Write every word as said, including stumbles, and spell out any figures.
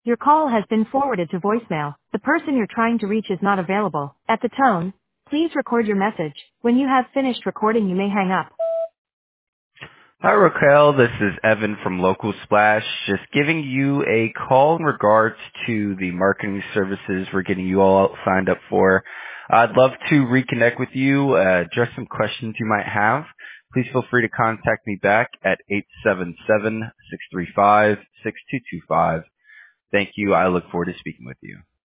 Your call has been forwarded to voicemail. The person you're trying to reach is not available. At the tone, please record your message. When you have finished recording, you may hang up. Hi Raquel, this is Evan from Local Splash, just giving you a call in regards to the marketing services we're getting you all signed up for. I'd love to reconnect with you, uh, address some questions you might have. Please feel free to contact me back at eight seven seven, six three five, six two two five. Thank you. I look forward to speaking with you.